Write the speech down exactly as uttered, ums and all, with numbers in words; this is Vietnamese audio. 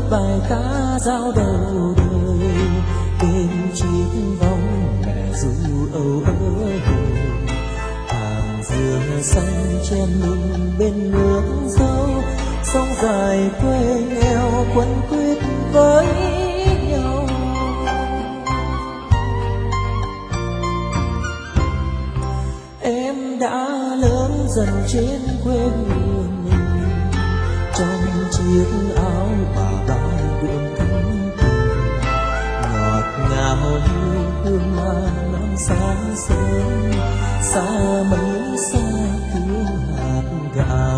bài ca giao đầu đời bên chiếc vòng mẹ ru âu ơ hàng dừa xanh chen mình bên nước dâu sông dài quê nghèo quấn quýt với nhau. Em đã lớn dần trên quê hương mình trong chiếc áo bà ba đượm thắm tình ngọt ngào như hương hoa non sáng sớm xa mấy xa tiếng hạt gạo.